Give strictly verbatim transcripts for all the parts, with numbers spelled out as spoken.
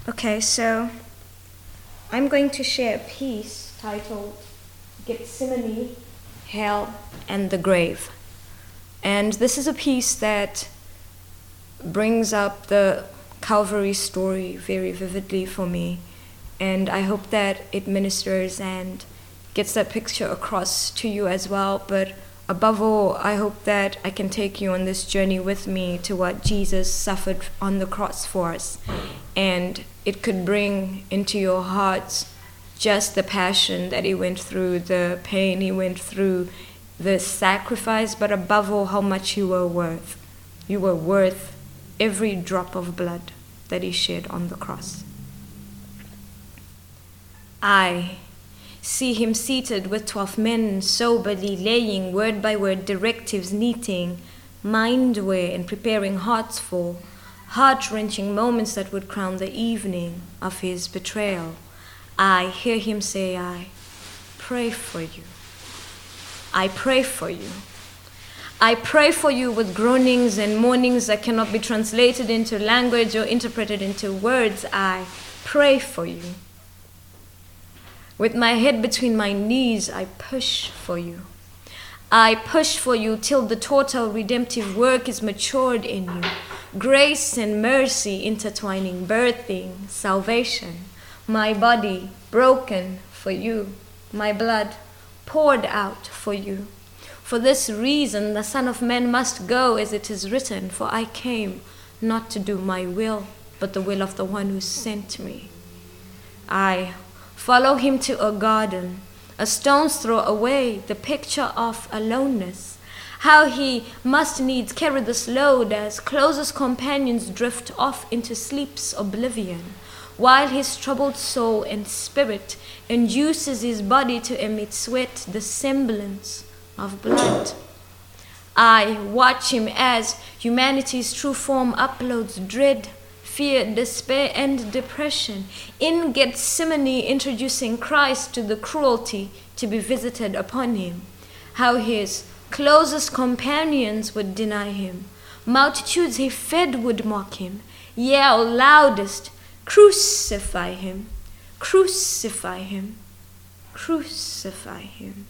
Okay, so I'm going to share a piece titled Gethsemane, Hell, and the Grave. And this is a piece that brings up the Calvary story very vividly for me. And I hope that it ministers and gets that picture across to you as well. But above all, I hope that I can take you on this journey with me to what Jesus suffered on the cross for us. And it could bring into your hearts just the passion that he went through, the pain he went through, the sacrifice, but above all, how much you were worth. You were worth every drop of blood that he shed on the cross. I see him seated with twelve men, soberly laying word by word directives, neating mind-wear and preparing hearts for heart-wrenching moments that would crown the evening of his betrayal. I hear him say, I pray for you. I pray for you. I pray for you with groanings and moanings that cannot be translated into language or interpreted into words. I pray for you. With my head between my knees, I push for you. I push for you till the total redemptive work is matured in you. Grace and mercy intertwining, birthing salvation. My body broken for you. My blood poured out for you. For this reason, the Son of Man must go as it is written, for I came not to do my will, but the will of the one who sent me. I follow him to a garden, a stone's throw away, the picture of aloneness. How he must needs carry this load as closest companions drift off into sleep's oblivion, while his troubled soul and spirit induces his body to emit sweat, the semblance of blood. I watch him as humanity's true form uploads dread, fear, despair, and depression, in Gethsemane introducing Christ to the cruelty to be visited upon him. How his closest companions would deny him. Multitudes he fed would mock him, yell loudest, crucify him, crucify him, crucify him.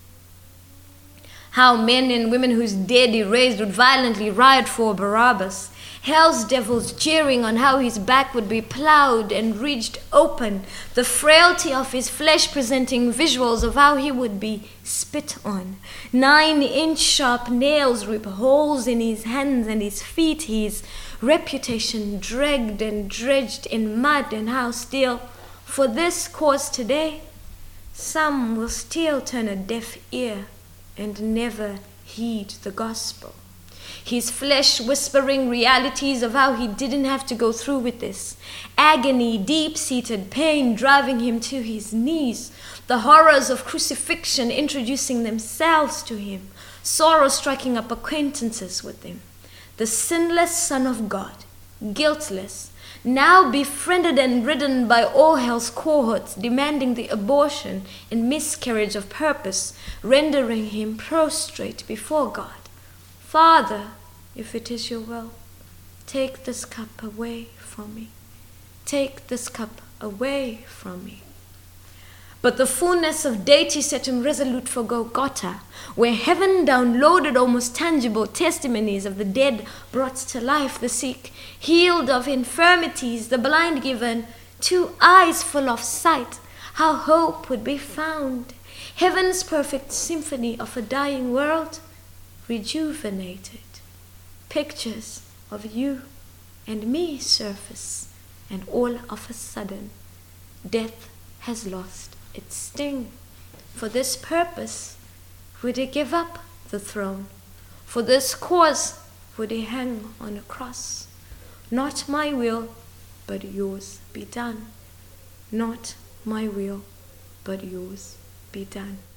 How men and women whose dead he raised would violently riot for Barabbas. Hell's devils jeering on how his back would be plowed and ridged open, the frailty of his flesh presenting visuals of how he would be spit on. Nine-inch sharp nails rip holes in his hands and his feet, his reputation dragged and dredged in mud, and how still, for this cause today, some will still turn a deaf ear and never heed the gospel. His flesh whispering realities of how he didn't have to go through with this. Agony, deep-seated pain driving him to his knees. The horrors of crucifixion introducing themselves to him. Sorrow striking up acquaintances with him. The sinless Son of God, guiltless, now befriended and ridden by all hell's cohorts, demanding the abortion and miscarriage of purpose, rendering him prostrate before God. Father, if it is your will, take this cup away from me. Take this cup away from me. But the fullness of deity set him resolute for Golgotha, where heaven downloaded almost tangible testimonies of the dead brought to life, the sick healed of infirmities, the blind given two eyes full of sight, how hope would be found. Heaven's perfect symphony of a dying world rejuvenated. Pictures of you and me surface, and all of a sudden, death has lost its sting. For this purpose would he give up the throne. For this cause would he hang on a cross. Not my will, but yours be done. Not my will, but yours be done.